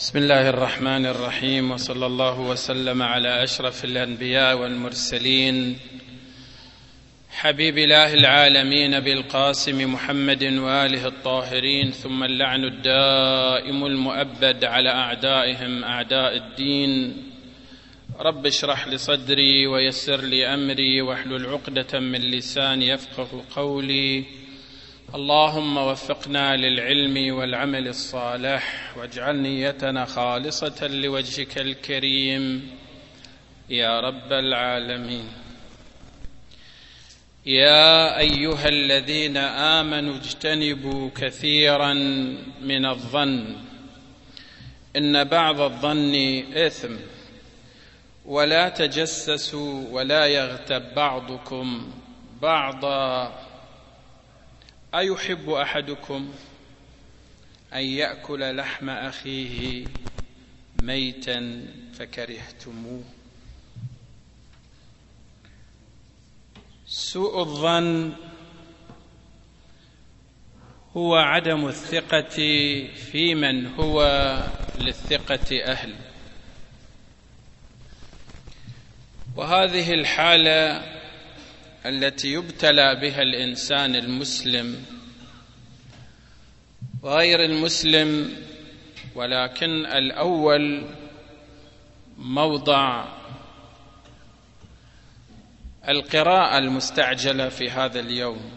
بسم الله الرحمن الرحيم، وصلى الله وسلم على أشرف الأنبياء والمرسلين حبيب الله العالمين بالقاسم محمد وآله الطاهرين، ثم اللعن الدائم المؤبد على أعدائهم أعداء الدين. رب اشرح لي صدري ويسر لي أمري واحلل عقدة من لساني يفقه قولي. اللهم وفقنا للعلم والعمل الصالح، واجعل نيتنا خالصة لوجهك الكريم يا رب العالمين. يا أيها الذين آمنوا اجتنبوا كثيرا من الظن إن بعض الظن إثم، ولا تجسسوا ولا يغتب بعضكم بعضا، أيحب أحدكم أن يأكل لحم أخيه ميتا فكرهتموه. سوء الظن هو عدم الثقة في من هو للثقة أهل، وهذه الحالة التي يبتلى بها الإنسان المسلم وغير المسلم، ولكن الأول موضع القراءة المستعجلة في هذا اليوم،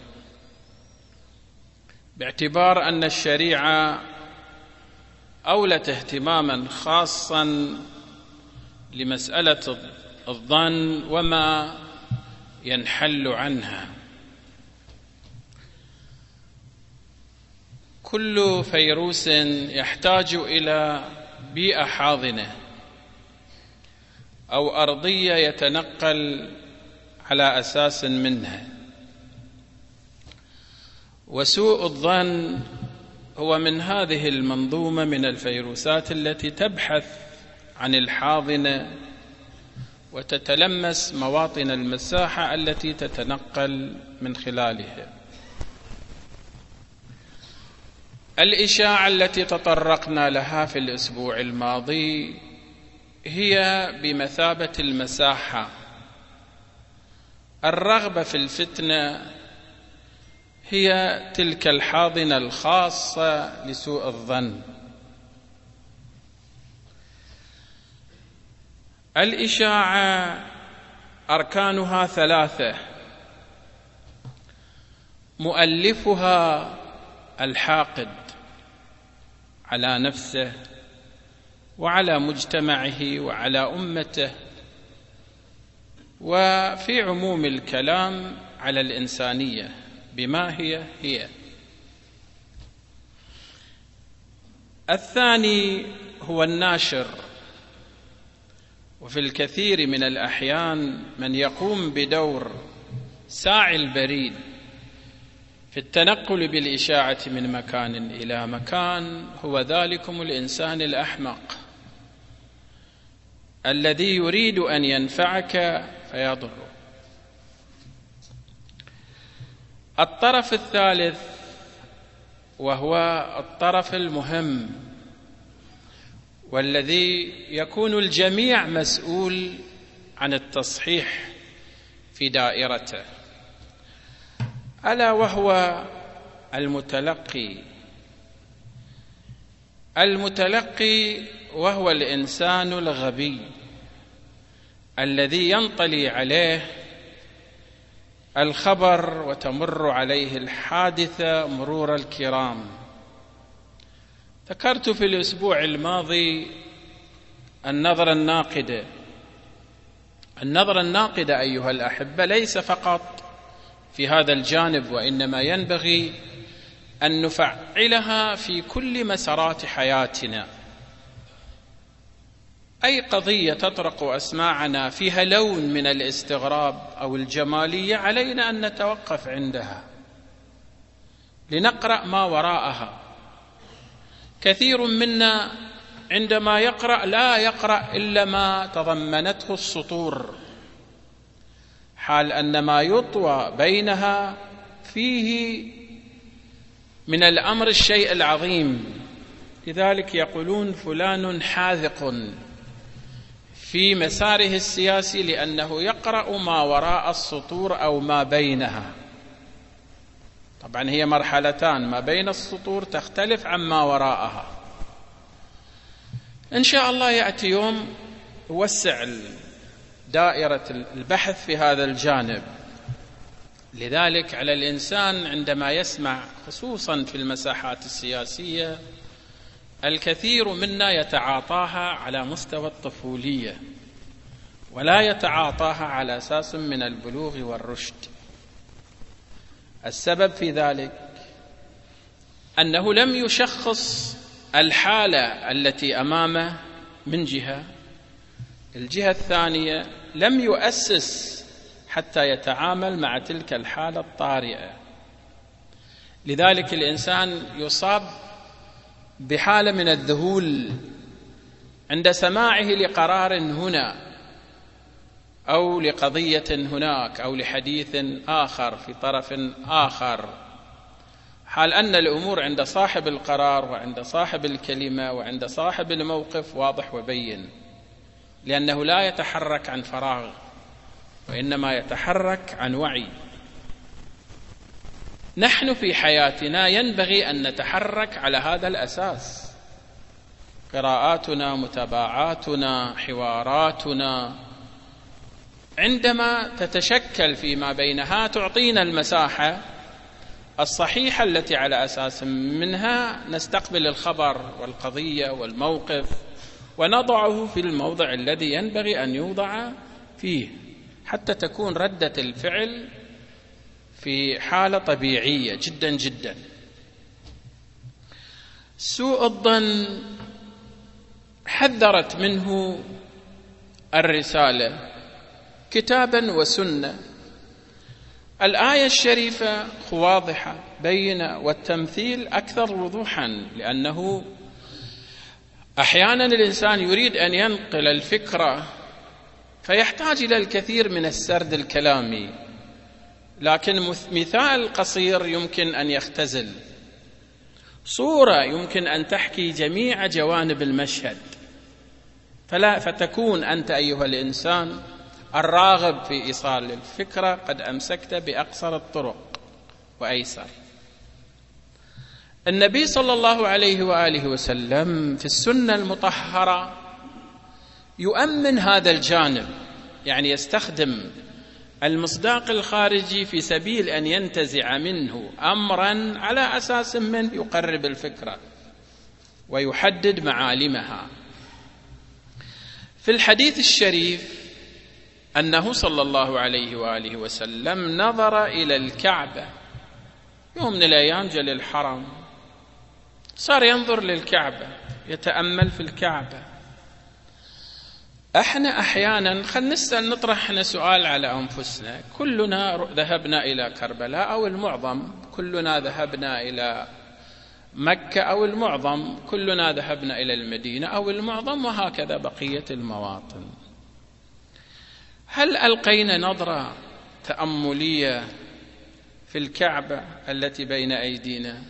باعتبار أن الشريعة أولت اهتماما خاصا لمسألة الظن وما ينحل عنها. كل فيروس يحتاج إلى بيئة حاضنة أو أرضية يتنقل على أساس منها، وسوء الظن هو من هذه المنظومة من الفيروسات التي تبحث عن الحاضنة وتتلمس مواطن المساحة التي تتنقل من خلالها. الإشاعة التي تطرقنا لها في الأسبوع الماضي هي بمثابة المساحة. الرغبة في الفتنة هي تلك الحاضنة الخاصة لسوء الظن. الإشاعة أركانها ثلاثة: مؤلفها الحاقد على نفسه وعلى مجتمعه وعلى أمته، وفي عموم الكلام على الإنسانية بما هي. الثاني هو الناشر، وفي الكثير من الأحيان من يقوم بدور ساعي البريد في التنقل بالإشاعة من مكان إلى مكان هو ذلكم الإنسان الأحمق الذي يريد أن ينفعك فيضره. الطرف الثالث وهو الطرف المهم، والذي يكون الجميع مسؤول عن التصحيح في دائرته، ألا وهو المتلقي وهو الإنسان الغبي الذي ينطلي عليه الخبر وتمر عليه الحادثة مرور الكرام. ذكرت في الأسبوع الماضي النظرة الناقدة أيها الأحبة ليس فقط في هذا الجانب، وإنما ينبغي أن نفعلها في كل مسارات حياتنا. أي قضية تطرق أسماعنا فيها لون من الاستغراب أو الجمالية علينا أن نتوقف عندها لنقرأ ما وراءها. كثير منا عندما يقرأ لا يقرأ إلا ما تضمنته السطور، حال أن ما يطوى بينها فيه من الأمر الشيء العظيم لذلك يقولون فلان حاذق في مساره السياسي لأنه يقرأ ما وراء السطور أو ما بينها. طبعا هي مرحلتان، ما بين السطور تختلف عن ما وراءها. إن شاء الله يأتي يوم يوسع دائرة البحث في هذا الجانب. لذلك على الإنسان عندما يسمع خصوصا في المساحات السياسية، الكثير منا يتعاطاها على مستوى الطفولية ولا يتعاطاها على أساس من البلوغ والرشد. السبب في ذلك أنه لم يشخص الحالة التي أمامه من جهة، الجهة الثانية لم يؤسس حتى يتعامل مع تلك الحالة الطارئة. لذلك الإنسان يصاب بحالة من الذهول عند سماعه لقرار هنا أو لقضية هناك أو لحديث آخر في طرف آخر، حال أن الأمور عند صاحب القرار وعند صاحب الكلمة وعند صاحب الموقف واضح وبين، لأنه لا يتحرك عن فراغ وإنما يتحرك عن وعي. نحن في حياتنا ينبغي أن نتحرك على هذا الأساس، قراءاتنا، متابعاتنا، حواراتنا عندما تتشكل فيما بينها تعطينا المساحة الصحيحة التي على أساس منها نستقبل الخبر والقضية والموقف ونضعه في الموضع الذي ينبغي أن يوضع فيه، حتى تكون ردة الفعل في حالة طبيعية جدا جدا. سوء الظن حذرت منه الرسالة كتابا وسنة. الآية الشريفة واضحة بينة، والتمثيل أكثر وضوحا، لأنه أحيانا الإنسان يريد أن ينقل الفكرة فيحتاج إلى الكثير من السرد الكلامي، لكن مثال قصير يمكن أن يختزل، صورة يمكن أن تحكي جميع جوانب المشهد، فتكون أنت أيها الإنسان الراغب في إيصال الفكرة قد أمسكت بأقصر الطرق وأيسر. النبي صلى الله عليه وآله وسلم في السنة المطهرة يؤمن هذا الجانب، يعني يستخدم المصداق الخارجي في سبيل أن ينتزع منه أمرا على أساس من يقرب الفكرة ويحدد معالمها. في الحديث الشريف أنه صلى الله عليه وآله وسلم نظر إلى الكعبة يوم من الأيام، جاء للحرم، صار ينظر للكعبة يتأمل في الكعبة. احنا احيانا خلينا نطرح سؤال على انفسنا، كلنا ذهبنا الى كربلاء او المعظم، كلنا ذهبنا الى مكة او المعظم، كلنا ذهبنا الى المدينة او المعظم، وهكذا بقية المواطن. هل ألقينا نظرة تأملية في الكعبة التي بين أيدينا؟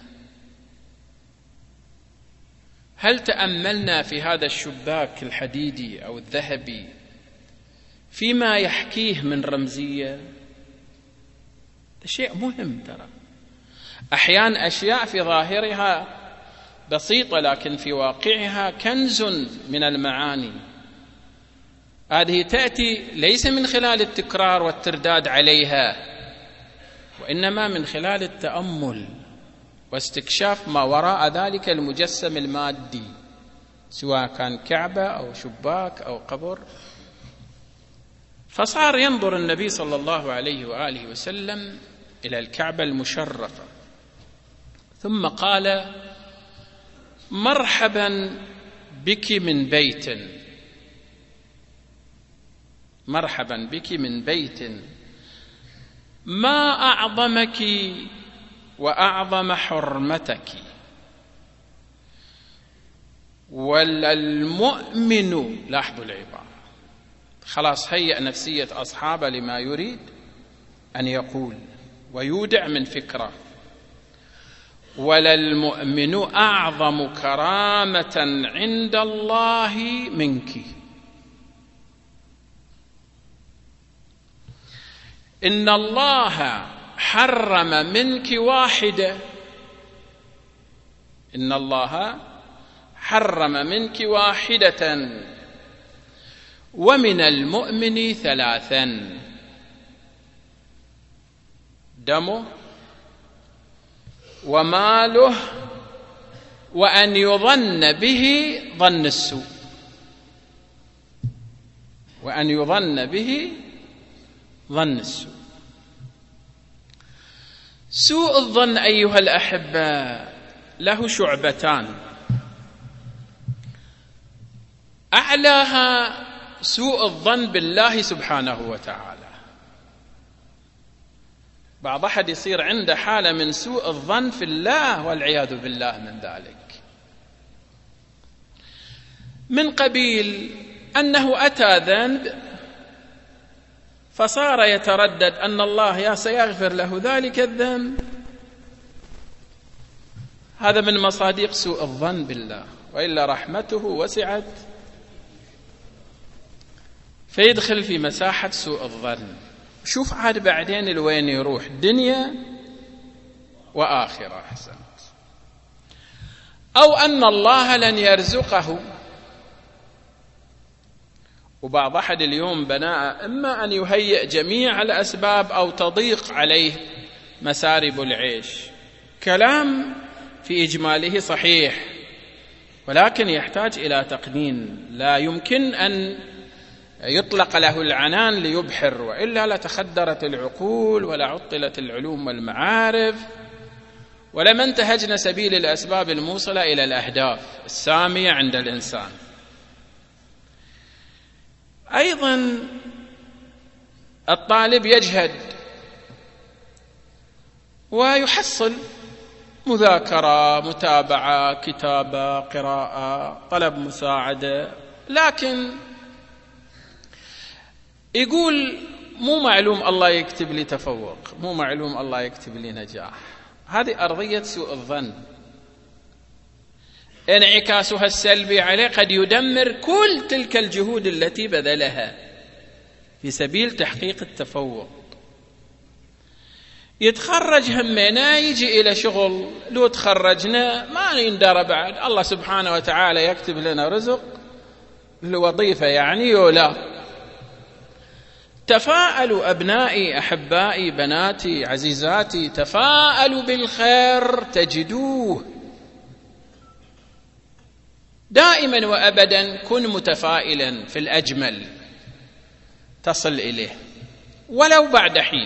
هل تأملنا في هذا الشباك الحديدي أو الذهبي فيما يحكيه من رمزية؟ هذا شيء مهم ترى. أحيانا أشياء في ظاهرها بسيطة لكن في واقعها كنز من المعاني. هذه تأتي ليس من خلال التكرار والترداد عليها، وإنما من خلال التأمل واستكشاف ما وراء ذلك المجسم المادي، سواء كان كعبة أو شباك أو قبر. فصار ينظر النبي صلى الله عليه وآله وسلم إلى الكعبة المشرفة، ثم قال: مرحبا بك من بيت، مرحبا بك من بيت ما أعظمك وأعظم حرمتك، والمؤمن، لاحظوا العبارة، خلاص هيأ نفسية أصحابه لما يريد أن يقول ويودع من فكرة. وللمؤمن أعظم كرامة عند الله منك. إن الله حرم منك واحدة، إن الله حرم منك واحدة ومن المؤمن ثلاثا: دمه وماله وأن يظن به ظن السوء، وأن يظن به ظن السوء. سوء الظن أيها الأحبة له شعبتان، أعلاها سوء الظن بالله سبحانه وتعالى. بعض أحد يصير عنده حالة من سوء الظن في الله والعياذ بالله من ذلك، من قبيل أنه أتى ذنب فصار يتردد أن الله يا سيغفر له ذلك الذنب. هذا من مصادق سوء الظن بالله، وإلا رحمته وسعت فيدخل في مساحة سوء الظن. شوف عاد بعدين الوين يروح، دنيا وآخرة. أحسنت. أو أن الله لن يرزقه، وبعض أحد اليوم بناء إما أن يهيئ جميع الأسباب أو تضيق عليه مسارب العيش. كلام في إجماله صحيح، ولكن يحتاج إلى تقنين، لا يمكن أن يطلق له العنان ليبحر، وإلا لتخدرت العقول ولعطلت العلوم والمعارف، ولما انتهجنا سبيل الأسباب الموصلة إلى الأهداف السامية عند الإنسان. أيضا الطالب يجهد ويحصل مذاكرة، متابعة، كتابة، قراءة، طلب مساعدة، لكن يقول مو معلوم الله يكتب لي تفوق، مو معلوم الله يكتب لي نجاح. هذه أرضية سوء الظن، انعكاسها السلبي عليه قد يدمر كل تلك الجهود التي بذلها في سبيل تحقيق التفوق. يتخرج همنا يجي إلى شغل، لو تخرجنا ما يندرى بعد، الله سبحانه وتعالى يكتب لنا رزق الوظيفة يعني ولا. تفاءلوا أبنائي، أحبائي، بناتي، عزيزاتي، تفاءلوا بالخير تجدوه. دائما وأبدا كن متفائلا في الأجمل تصل إليه ولو بعد حين،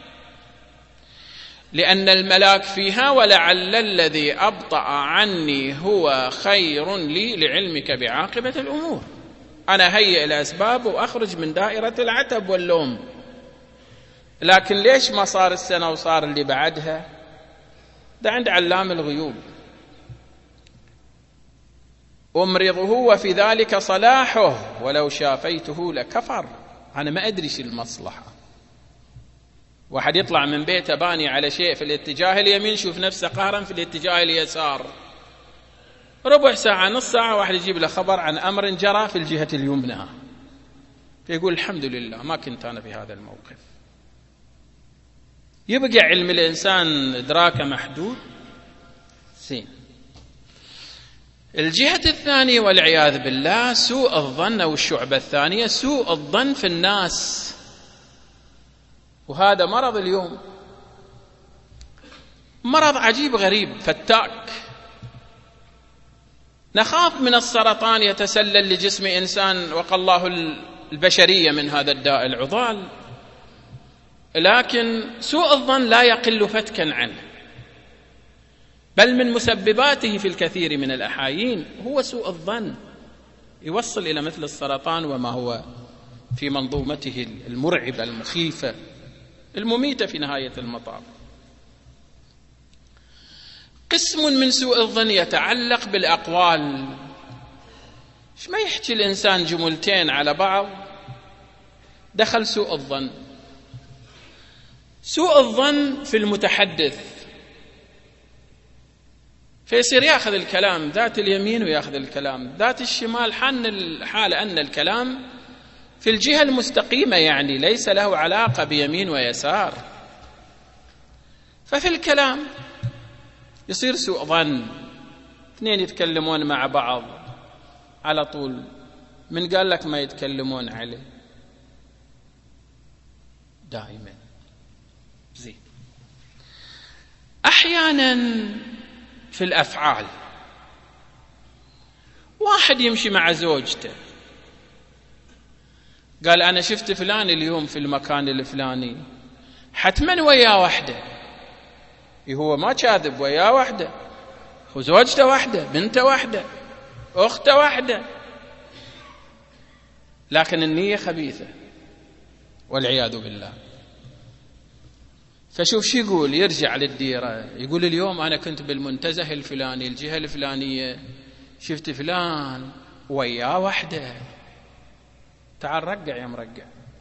لأن الملاك فيها ولعل الذي أبطأ عني هو خير لي لعلمك بعاقبة الأمور. أنا هيئ الأسباب وأخرج من دائرة العتب واللوم، لكن ليش ما صار السنة وصار اللي بعدها؟ ده عند علام الغيوب. أمرضه وفي ذلك صلاحه ولو شافيته لكفر. أنا ما أدري شو المصلحة. واحد يطلع من بيته باني على شيء في الاتجاه اليمين، يشوف نفسه قهرا في الاتجاه اليسار، ربع ساعة نص ساعة واحد يجيب له خبر عن أمر جرى في الجهة اليمنى، فيقول الحمد لله ما كنت أنا في هذا الموقف. يبقى علم الإنسان إدراكه محدود. زين. الجهة الثانية والعياذ بالله سوء الظن، أو الشعبة الثانية سوء الظن في الناس، وهذا مرض اليوم، مرض عجيب غريب فتاك. نخاف من السرطان يتسلل لجسم إنسان وقى الله البشرية من هذا الداء العضال، لكن سوء الظن لا يقل فتكا عنه، بل من مسبباته في الكثير من الأحايين هو سوء الظن، يوصل إلى مثل السرطان وما هو في منظومته المرعبة المخيفة المميتة في نهاية المطاف. قسم من سوء الظن يتعلق بالأقوال. ما يحكي الإنسان جملتين على بعض دخل سوء الظن. سوء الظن في المتحدث، فيصير يأخذ الكلام ذات اليمين ويأخذ الكلام ذات الشمال، حال أن الكلام في الجهة المستقيمة، يعني ليس له علاقة بيمين ويسار. ففي الكلام يصير سوء ظن، اثنين يتكلمون مع بعض على طول، من قال لك ما يتكلمون عليه دائما. زين. أحيانا في الأفعال، واحد يمشي مع زوجته قال أنا شفت فلان اليوم في المكان الفلاني، حتما وياه وحده، هو ما كاذب، وياه وحده، وزوجته وحده، بنته وحده، أخته وحده، لكن النية خبيثة والعياذ بالله. فشوف شو يقول، يرجع للديرة يقول اليوم أنا كنت بالمنتزه الفلاني الجهة الفلانية، شفت فلان وياه وحده. تعال رقع يا مرقع.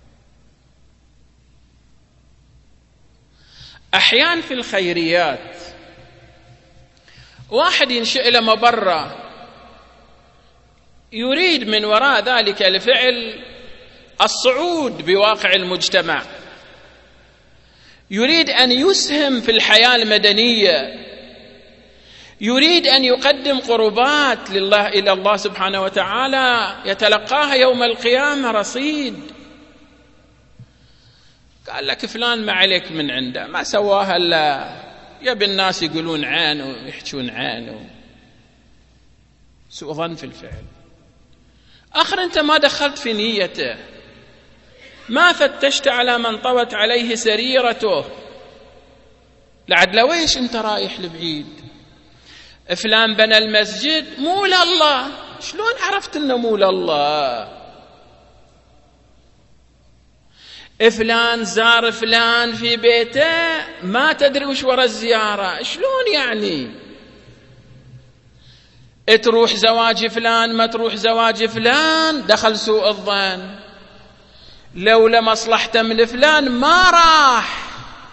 أحيان في الخيريات واحد ينشئ له مبرة، يريد من وراء ذلك الفعل الصعود بواقع المجتمع، يريد أن يسهم في الحياة المدنية، يريد أن يقدم قربات لله إلى الله سبحانه وتعالى يتلقاها يوم القيامة رصيد. قال لك فلان ما عليك من عنده، ما سواها إلا يبي الناس يقولون عين ويحجون عين، سوء ظن في الفعل. آخر أنت ما دخلت في نيته، ما فتشت على من طوت عليه سريرته، لعد لويش أنت رايح لبعيد. فلان بنى المسجد مو لله، شلون عرفت أنه مو لله؟ فلان زار فلان في بيته، ما تدري وش ورا الزيارة، شلون يعني؟ تروح زواج فلان ما تروح زواج فلان، دخل سوء الظن، لولا مصلحته من فلان ما راح،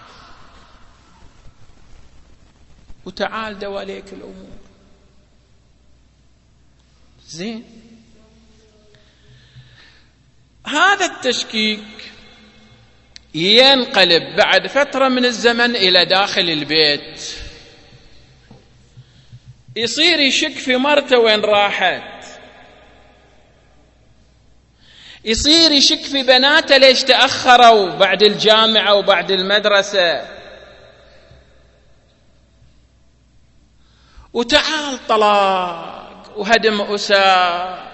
وتعال دواليك الأمور. زين. هذا التشكيك ينقلب بعد فترة من الزمن إلى داخل البيت، يصير يشك في مرته وين راحت، يصير يشك في بناته ليش تأخروا بعد الجامعة وبعد المدرسة، وتعال طلاق وهدم أسر.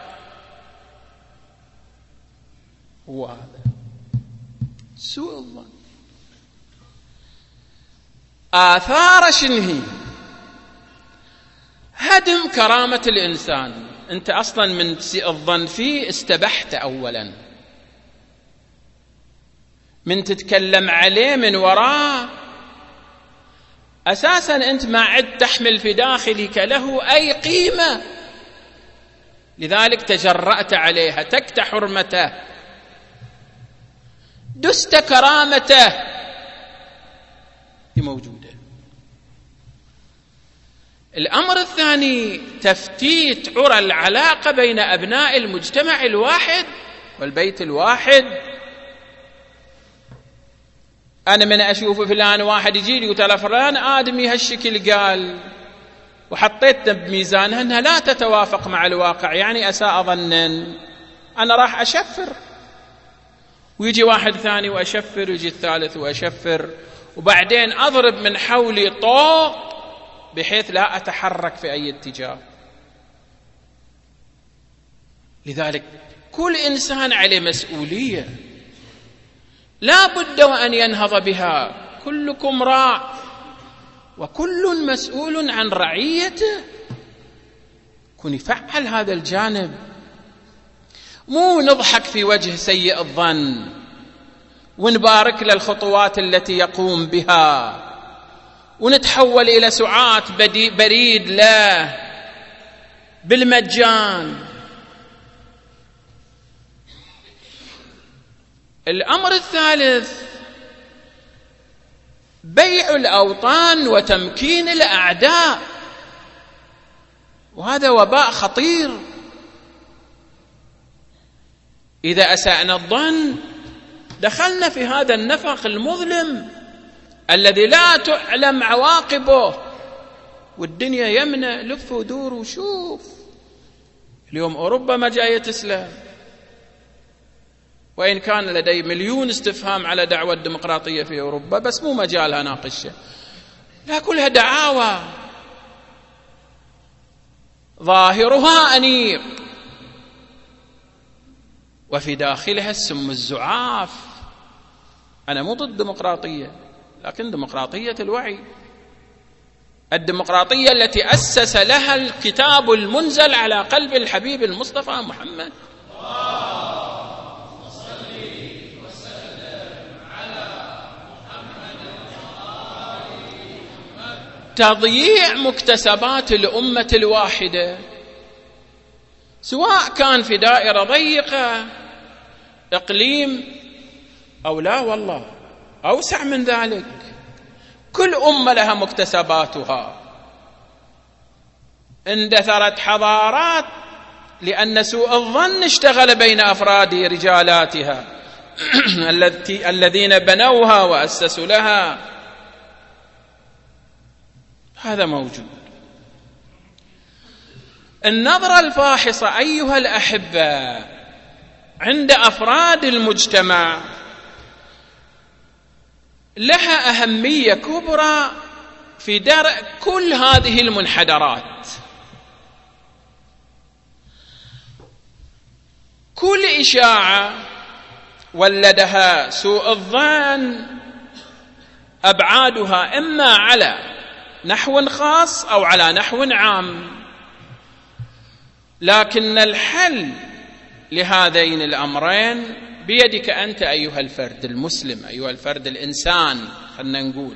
وهذا سوء الظن. آثار شنهي؟ هدم كرامة الإنسان. أنت أصلا من سوء الظن فيه استبحت أولا، من تتكلم عليه من وراه أساسا أنت ما عد تحمل في داخلك له أي قيمة، لذلك تجرأت عليها، تكت حرمته، دست كرامته، دي موجودة. الأمر الثاني تفتيت عرى العلاقة بين أبناء المجتمع الواحد والبيت الواحد. أنا من أشوف فلان واحد يجي لي وترى فلان آدمي هالشكل قال، وحطيتنا بميزانها أنها لا تتوافق مع الواقع، يعني أساء ظنا، أنا راح أشفر، ويجي واحد ثاني وأشفر، ويجي الثالث وأشفر، وبعدين أضرب من حولي طوق بحيث لا أتحرك في أي اتجاه. لذلك كل إنسان عليه مسؤولية لا بد وأن ينهض بها. كلكم راع وكل مسؤول عن رعيته. كن يفعل هذا الجانب، مو نضحك في وجه سيء الظن ونبارك له الخطوات التي يقوم بها ونتحول إلى سعاة بريد له بالمجان. الأمر الثالث بيع الأوطان وتمكين الأعداء. وهذا وباء خطير. إذا أسأنا الظن دخلنا في هذا النفق المظلم الذي لا تعلم عواقبه، والدنيا يمنى. لف ودور وشوف اليوم أوروبا ما جاية تسلم، وإن كان لدي مليون استفهام على دعوة الديمقراطية في أوروبا، بس مو مجالها ناقشة، لا كلها دعاوى ظاهرها أنيق وفي داخلها السم الزعاف. أنا مو ضد الديمقراطية، لكن ديمقراطية الوعي، الديمقراطية التي أسس لها الكتاب المنزل على قلب الحبيب المصطفى محمد. تضييع مكتسبات الأمة الواحدة، سواء كان في دائرة ضيقة إقليم أو لا والله أوسع من ذلك، كل أمة لها مكتسباتها. اندثرت حضارات لأن سوء الظن اشتغل بين أفراد رجالاتها الذين بنوها وأسسوا لها. هذا موجود. النظرة الفاحصة أيها الأحبة عند أفراد المجتمع لها أهمية كبرى في درء كل هذه المنحدرات. كل إشاعة ولدها سوء الظن أبعادها إما على نحو خاص أو على نحو عام، لكن الحل لهذين الأمرين بيدك أنت أيها الفرد المسلم، أيها الفرد الإنسان. خلنا نقول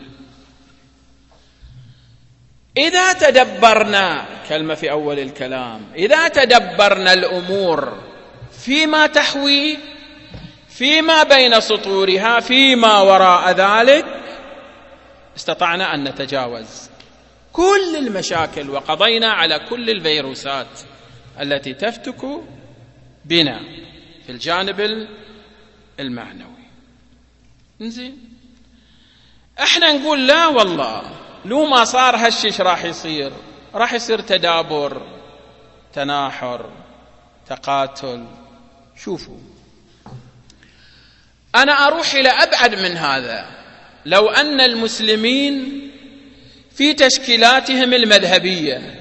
إذا تدبرنا، كلمة في أول الكلام، إذا تدبرنا الأمور فيما تحوي، فيما بين سطورها، فيما وراء ذلك، استطعنا أن نتجاوز كل المشاكل وقضينا على كل الفيروسات التي تفتك بنا في الجانب المعنوي. نزين احنا نقول لا والله، لو ما صار هالشيش راح يصير تدابر، تناحر، تقاتل. شوفوا، أنا أروح إلى أبعد من هذا. لو أن المسلمين في تشكيلاتهم المذهبية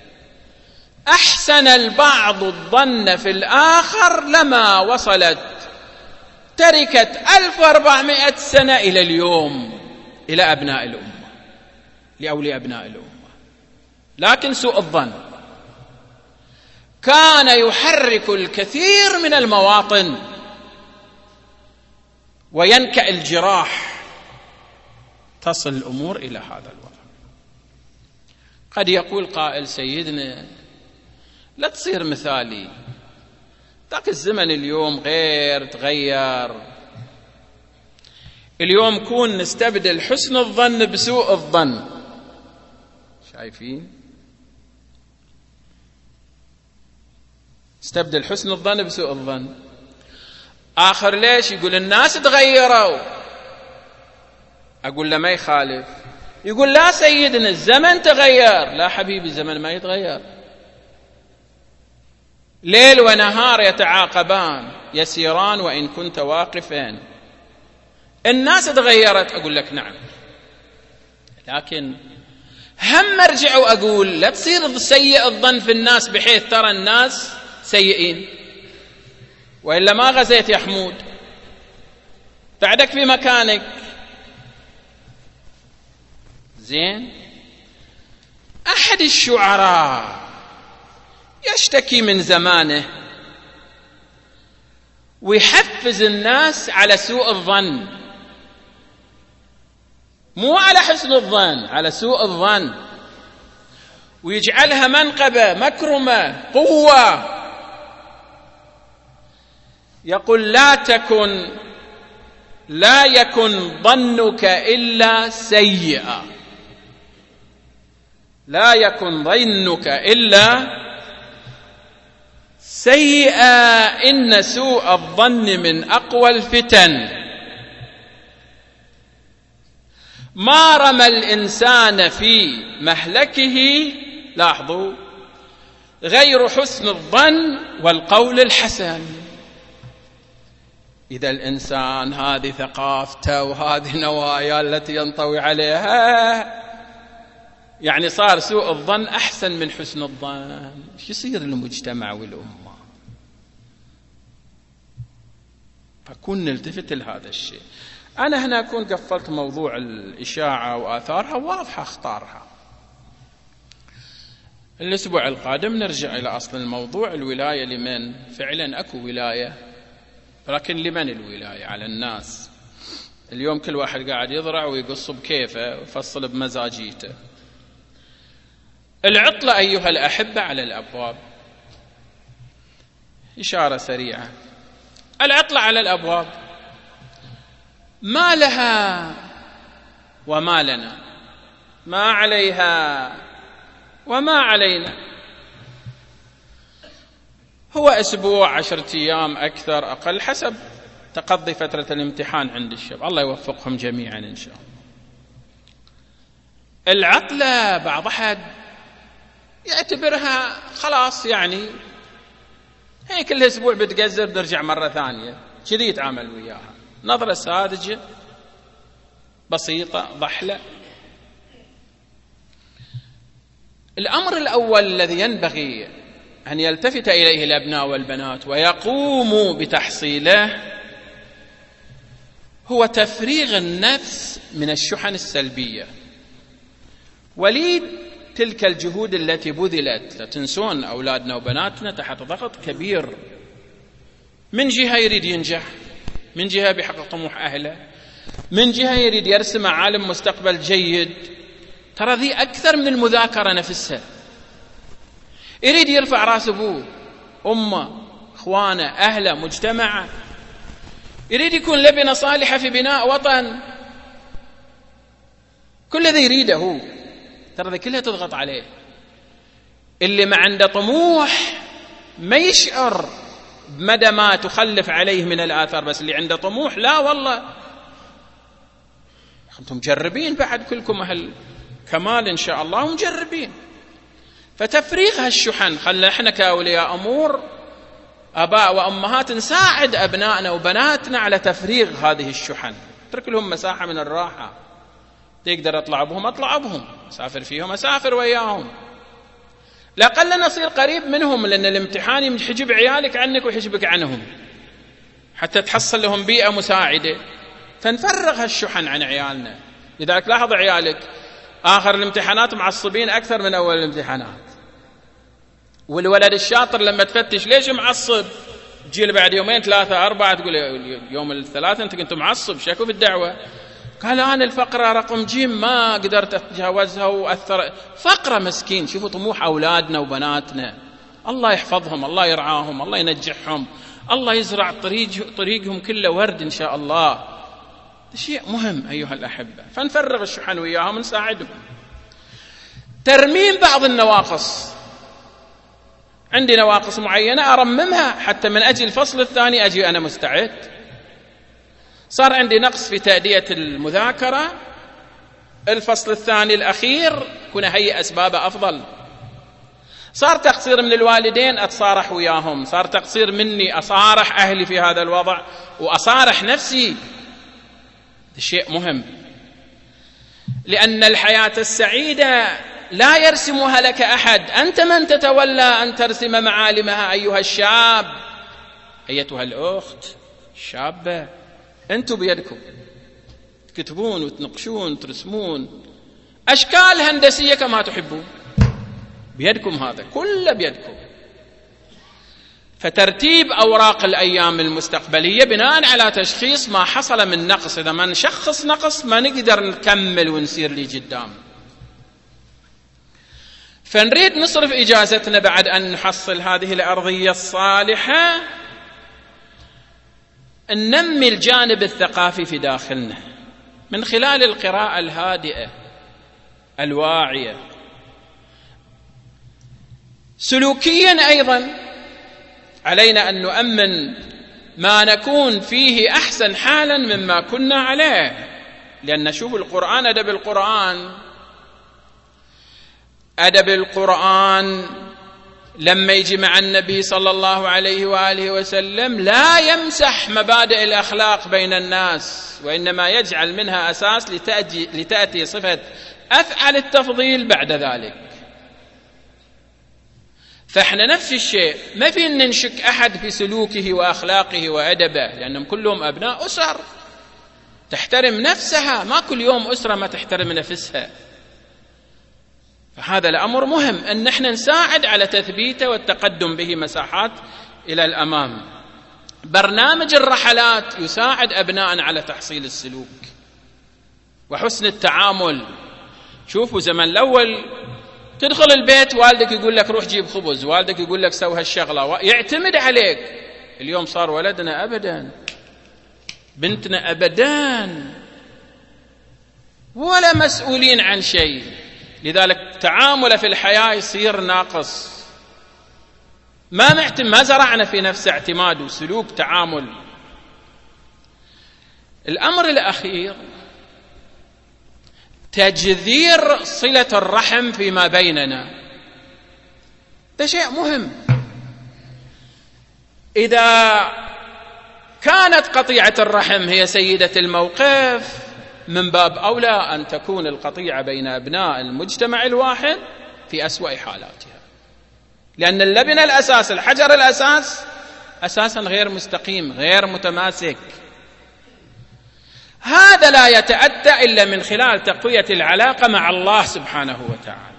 أحسن البعض الظن في الآخر لما وصلت تركة 1400 سنة إلى اليوم إلى أبناء الأمة، لأولياء أبناء الأمة. لكن سوء الظن كان يحرك الكثير من المواطن وينكأ الجراح، تصل الأمور إلى هذا الوضع. قد يقول قائل سيدنا لا تصير مثالي، ذاك الزمن اليوم غير، تغير. اليوم كون نستبدل حسن الظن بسوء الظن، شايفين؟ استبدل حسن الظن بسوء الظن. آخر ليش؟ يقول الناس تغيروا. أقول له ما يخالف. يقول لا سيدنا الزمن تغير. لا حبيبي، الزمن ما يتغير، ليل ونهار يتعاقبان يسيران وإن كنت واقفين. الناس تغيرت. أقول لك نعم، لكن هم ارجع وأقول لا تصير سيء الظن في الناس بحيث ترى الناس سيئين، وإلا ما غزيت يا حمود، بعدك في مكانك. زين، أحد الشعراء يشتكي من زمانه ويحفز الناس على سوء الظن، مو على حسن الظن، على سوء الظن، ويجعلها منقبة، مكرمة، قوة. يقول لا يكن ظنك إلا سيئا، لا يكن ظنك إلا سيئا إن سوء الظن من أقوى الفتن. ما رمى الإنسان في مهلكه، لاحظوا، غير حسن الظن والقول الحسن. إذا الإنسان هذه ثقافته وهذه نوايا التي ينطوي عليها، يعني صار سوء الظن أحسن من حسن الظن، ايش يصير المجتمع والأمة؟ فكون نلتفت لهذا الشيء. أنا هنا أكون قفلت موضوع الإشاعة وآثارها واضحة، أخطارها. الأسبوع القادم نرجع إلى أصل الموضوع، الولاية لمن؟ فعلا أكو ولاية، لكن لمن الولاية؟ على الناس. اليوم كل واحد قاعد يضرع ويقص بكيفه ويفصل بمزاجيته. العطلة أيها الأحبة على الأبواب. إشارة سريعة. العطلة على الأبواب ما لها وما لنا، ما عليها وما علينا. هو أسبوع، 10 أيام، أكثر أقل، حسب تقضي فترة الامتحان عند الشباب، الله يوفقهم جميعا إن شاء الله. العطلة بعض أحد يعتبرها خلاص، يعني هي كل أسبوع بتقزر بنرجع مرة ثانية، كذي يتعامل وياها، نظرة ساذجة بسيطة ضحلة. الأمر الأول الذي ينبغي أن يلتفت إليه الأبناء والبنات ويقوموا بتحصيله هو تفريغ النفس من الشحن السلبية. وليد تلك الجهود التي بذلت، لا تنسون أولادنا وبناتنا تحت ضغط كبير، من جهة يريد ينجح، من جهة بيحقق طموح أهله، من جهة يريد يرسم عالم مستقبل جيد. ترى ذي أكثر من المذاكرة نفسها. يريد يرفع راس أبوه، أمه، إخوانه، أهله، مجتمعه. يريد يكون لبنة صالحة في بناء وطن. كل ذي يريده هو، ترى ذي كلها تضغط عليه. اللي ما عنده طموح ما يشعر بمدى ما تخلف عليه من الآثار، بس اللي عنده طموح لا والله. أنتم مجربين بعد، كلكم أهل كمال إن شاء الله ومجربين. فتفريغ هالشحن، خلنا إحنا كأولياء أمور، آباء وأمهات، نساعد أبنائنا وبناتنا على تفريغ هذه الشحن. اترك لهم مساحة من الراحة. تقدر أطلع بهم أطلع بهم، أسافر فيهم أسافر وياهم، لأقل نصير قريب منهم، لأن الامتحان يحجب عيالك عنك ويحجبك عنهم حتى تحصل لهم بيئة مساعدة. فنفرغ هالشحن عن عيالنا. لذلك لاحظ عيالك آخر الامتحانات معصبين أكثر من أول الامتحانات. والولد الشاطر لما تفتش ليش معصب، تجي بعد يومين 3 4 تقول يوم الثلاثة أنت كنت معصب، شكو بالدعوة؟ قال أنا الفقرة رقم جيم ما قدرت أتجاوزها وأثر. فقرة مسكين. شوفوا طموح أولادنا وبناتنا، الله يحفظهم، الله يرعاهم، الله ينجحهم، الله يزرع طريقهم كله ورد إن شاء الله. شيء مهم أيها الأحبة. فنفرغ الشحن وياهم، نساعدهم. ترميم بعض النواقص. عندي نواقص معينة أرممها حتى من أجل الفصل الثاني أجي أنا مستعد. صار عندي نقص في تأدية المذاكرة، الفصل الثاني الأخير كن هيئ أسباب أفضل. صار تقصير من الوالدين، أتصارح وياهم. صار تقصير مني، أصارح أهلي في هذا الوضع وأصارح نفسي. هذا شيء مهم، لأن الحياة السعيدة لا يرسمها لك أحد، أنت من تتولى أن ترسم معالمها أيها الشاب، أيتها الأخت الشابة. أنتم بيدكم تكتبون وتنقشون وترسمون أشكال هندسية كما تحبون، بيدكم، هذا كله بيدكم. فترتيب أوراق الأيام المستقبلية بناء على تشخيص ما حصل من نقص. إذا ما نشخص نقص ما نقدر نكمل ونسير لي قدام. فنريد نصرف إجازتنا بعد أن نحصل هذه الأرضية الصالحة، ننمي الجانب الثقافي في داخلنا من خلال القراءة الهادئة الواعية، سلوكيا أيضا علينا أن نؤمن ما نكون فيه أحسن حالا مما كنا عليه، لأن نشوف القرآن، أدب القرآن لما يجي مع النبي صلى الله عليه وآله وسلم لا يمسح مبادئ الأخلاق بين الناس، وإنما يجعل منها أساس لتأتي صفة أفعل التفضيل بعد ذلك. فإحنا نفس الشيء، ما في ننشك أحد في سلوكه وأخلاقه وأدبه، لأنهم كلهم أبناء أسر تحترم نفسها، ما كل يوم أسرة ما تحترم نفسها. فهذا الأمر مهم أن نحن نساعد على تثبيته والتقدم به مساحات إلى الأمام. برنامج الرحلات يساعد أبناءنا على تحصيل السلوك وحسن التعامل. شوفوا زمن الأول تدخل البيت والدك يقول لك روح جيب خبز، والدك يقول لك سوي هالشغلة، يعتمد عليك. اليوم صار ولدنا أبدا، بنتنا أبدا، ولا مسؤولين عن شيء. لذلك تعامله في الحياة يصير ناقص، ما زرعنا في نفسه اعتماد وسلوك تعامل. الأمر الأخير تجذير صلة الرحم فيما بيننا، ده شيء مهم. إذا كانت قطيعة الرحم هي سيدة الموقف، من باب أولى أن تكون القطيعة بين أبناء المجتمع الواحد في أسوأ حالاتها، لأن اللبنة الأساس، الحجر الأساس أساسا غير مستقيم غير متماسك. هذا لا يتأتى إلا من خلال تقوية العلاقة مع الله سبحانه وتعالى.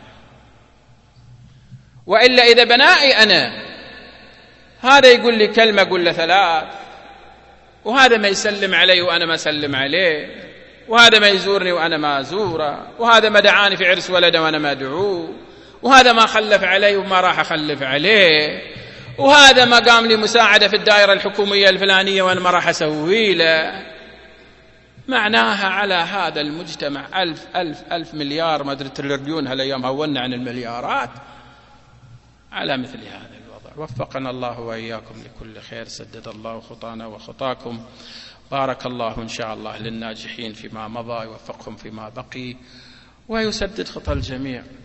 وإلا إذا بنائي أنا هذا يقول لي كلمة أقول له ثلاث، وهذا ما يسلم علي وأنا ما أسلم عليه، وهذا ما يزورني وأنا ما أزوره، وهذا ما دعاني في عرس ولده وأنا ما أدعوه، وهذا ما خلف علي وما راح أخلف عليه، وهذا ما قام لي مساعدة في الدائرة الحكومية الفلانية وأنا ما راح أسوي له. معناها على هذا المجتمع ألف مليار، ما أدري تريليون هالأيام، هونا عن المليارات على مثل هذا الوضع. وفقنا الله وإياكم لكل خير، سدد الله خطانا وخطاكم، بارك الله إن شاء الله للناجحين فيما مضى، يوفقهم فيما بقي، ويسدد خطى الجميع.